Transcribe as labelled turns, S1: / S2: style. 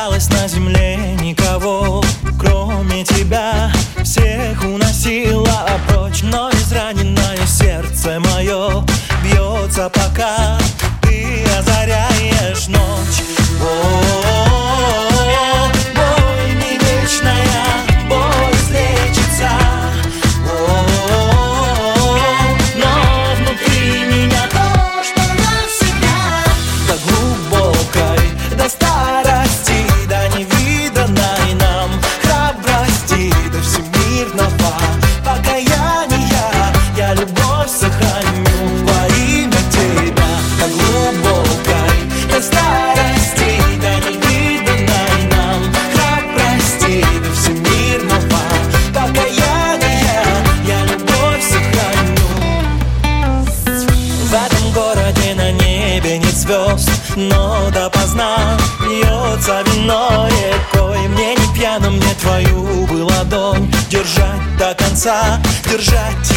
S1: осталось на земле никого, кроме тебя. Всех уносила прочь, но израненное сердце мое бьется, пока ты озаряешь ночь. О-о-о, боль не вечная, боль излечится. О-о-о, но внутри меня то, что навсегда. До глубокой, до старости, до невиданной нам храбрости, до всемирного покаяния я любовь сохраню во имя тебя. До глубокой, до старости, до невиданной нам храбрости, до всемирного покаяния я любовь сохраню. В этом городе на небе нет звезд, но допоздна льется вино рекой. Мне не пьяным, мне твою бы ладонь держать до конца, держать